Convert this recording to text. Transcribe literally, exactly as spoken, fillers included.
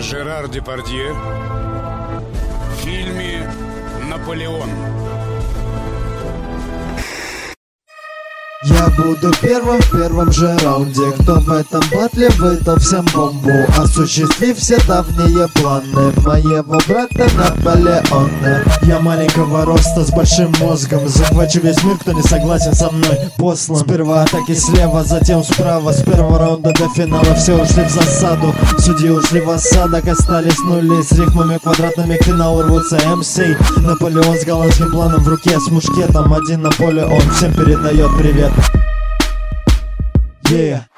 Жерар Депардье в фильме «Наполеон». Я буду первым в первом же раунде. Кто в этом батле выдал всем бомбу, осуществив все давние планы моего брата Наполеона. Я маленького роста с большим мозгом, захвачу весь мир, кто не согласен со мной. Послан сперва атаки слева, затем справа. С первого раунда до финала все ушли в засаду. Судьи ушли в осадок, остались нули. С рифмами квадратными к финалу рвутся эм си. Наполеон с голландским планом в руке, с мушкетом. Один на поле, он всем передает привет. Yeah.